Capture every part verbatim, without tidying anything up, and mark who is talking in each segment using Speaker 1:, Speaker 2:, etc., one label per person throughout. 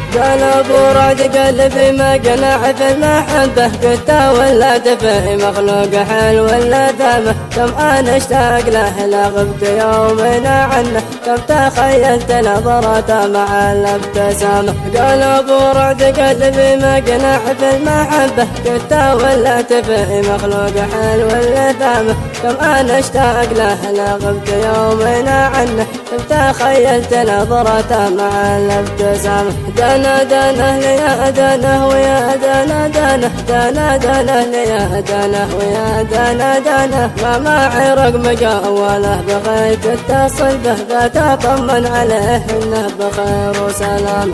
Speaker 1: قال ابو رعد قلبي ما قنع في المحبة، قلت ولا دفع مخلوق حلو ولا دمه، كم انا اشتاق له لا غبت يومنا عنه، كم تخيلت نظرته مع الابتسامة. قال ابو رعد قلبي ما قنع في المحبة، قلت ولا دفع مخلوق حلو ولا دمه، كم انا اشتاق له لا غبت يومنا عنه، كم تخيلت نظرته مع الابتسامة. دنا دنا ليا دنا ويا دنا دنا دنا دنا ليا دنا ويا دنا دنا، ما معي رقم جواله بغيت اتصل به، بتطمن عليه انه بخير وسلام.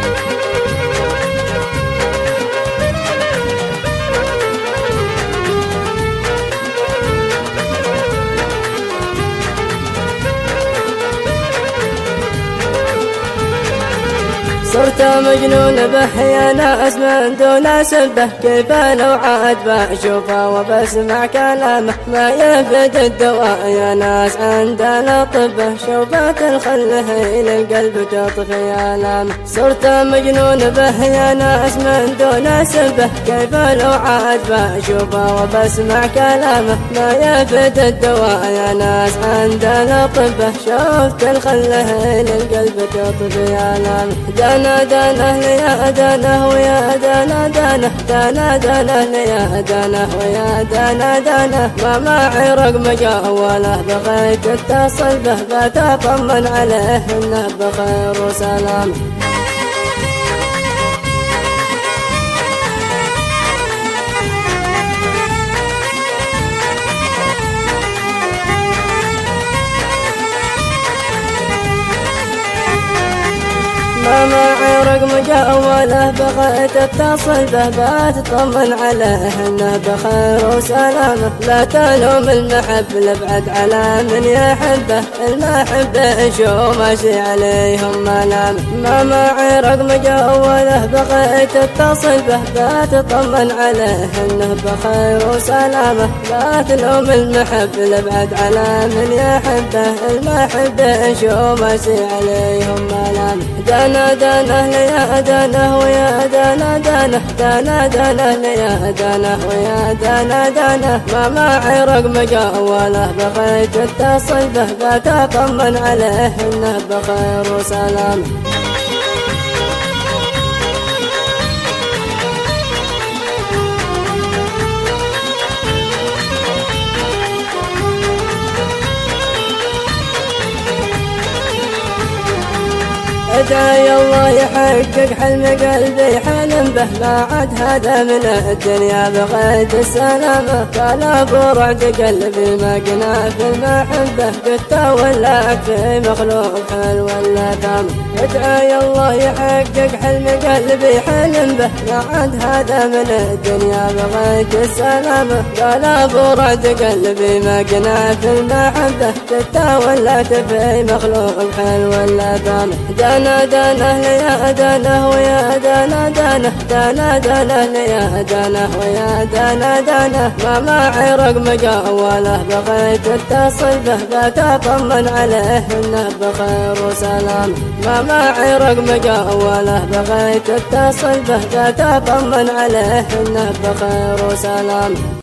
Speaker 1: صرت مجنون به يا ناس من دون سبه، كيف لو عاد بشوفه وبسمع كلامه، ما يفيد الدواء يا ناس عند الأطباء، شوفة الخل إلى القلب تطفي آلامه. صرت مجنون به يا ناس من دون سبه، كيف لو عاد بشوفه وبسمع كلامه، ما يفيد الدواء يا ناس عند الأطباء، شوفت الخل إلى القلب تطفي آلامه. دنا دنا ليا دنا ويا دنا دنا دنا دنا ليا دنا ويا دنا دنا، ما معي رقم جواله بغيت اتصل به، بتطمن عليه انه بخير وسلام. ما معي رقم جواله بغيت اتصل به، بتطمن عليه انه بخير وسلامه. لا تلوم المحب لبعد على من يحبه، المحب شو ماشي عليهم ملامه. ما معي رقم جواله بغيت اتصل به، بتطمن عليه انه بخير وسلامه. لا تلوم المحب لبعد على من يحبه، المحب شو ماشي عليهم ملامه. دنا دنا ليا دنا ويا دنا دنا دنا دنا ليا دنا ويا دنا دنا، ما معي رقم جواله بغيت اتصل به، بتطمن عليه انه بخير وسلام. ادعي الله يحقق حلم قلبي حلم به، ما عاد هذا من الدنيا بغيت السلامة. قال ابو رعد قلبي ما قنا في المحبة، قلت ولا في مخلوق حلو ولا ثامة. ادعي الله يحقق حلم قلبي حلم به، ما عاد هذا من الدنيا بغيت السلامة. قال ابو رعد قلبي ما قنا في المحبة، قلت ولا في مخلوق حلو ولا ثامة. دنا دنا ليا دنا ويا دنا دنا دنا دنا ليا دنا ويا دنا دنا، ما معي رقم جواله بغيت اتصل به، بتطمن عليه انه بخير وسلام. ما معي رقم جواله بغيت اتصل به، بتطمن عليه انه بخير وسلام.